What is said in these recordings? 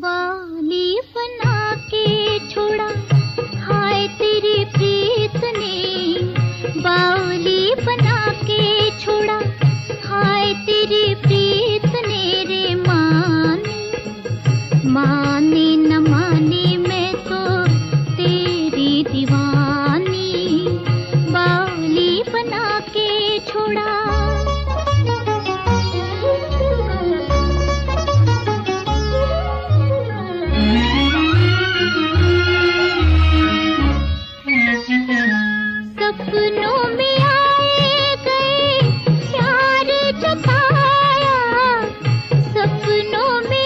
बावली बना के छोड़ा हाय तेरी प्रीत ने, बावली बना के छोड़ा हाय तेरी प्रीत ने रे। माने न माने मैं तो तेरी दीवानी, बावली बना के छोड़ा। सपनों में आए गए प्यार जताया, सपनों में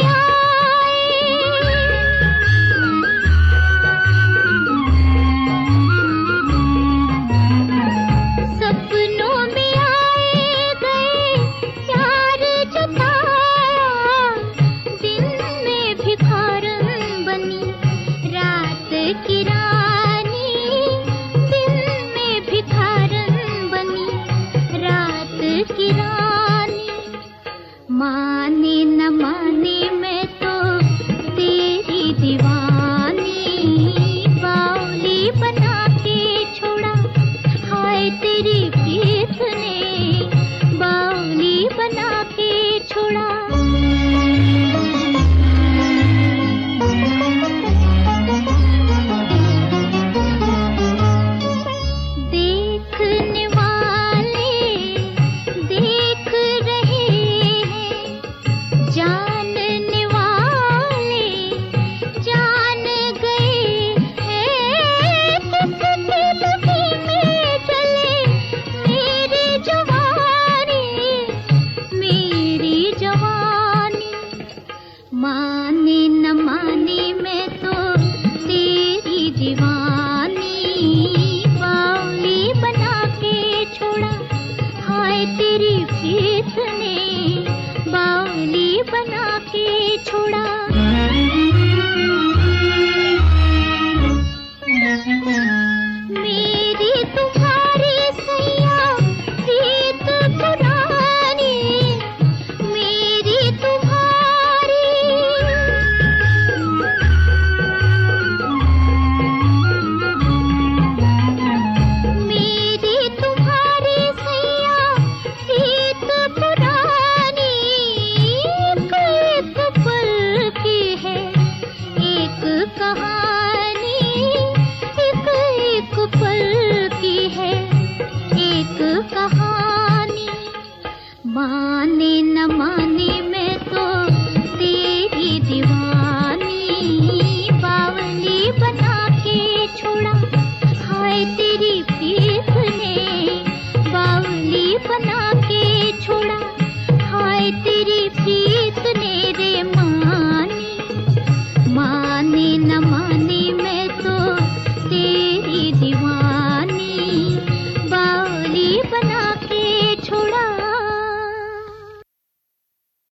सपनों में आए गए प्यार जताया, दिन में भिखारन बनी रात की रानी, दिन में भिखारन बनी रात की रानी। माने न माने मैं तो तेरी दीवानी, बावली बना के छोड़ा हाय तेरी प्रीत ने, बावली बना के छोड़ा। देखने वाले देख रहे हैं, जानने वाले जान गए हैं, किसकी लगी में चले मेरी जवानी, मेरी जवानी। माने न माने मैं तो तेरी दीवानी, बावली बना के छोड़ा हाय तेरी प्रीत ने, बावली बना के छोड़ा। मेरी तुम्हारी सैया प्रीत पुरानी, मेरी तुम्हारी मेरी तुम्हारी सैया प्रीत पुरानी, एक पल की है एक कहानी, एक पल की है एक कहानी। माने न माने मैं तो तेरी दीवानी, बावली बना के छोड़ा हाय तेरी प्रीत ने, बावली बना के छोड़ा हाय तेरी प्रीत ने रे। माने न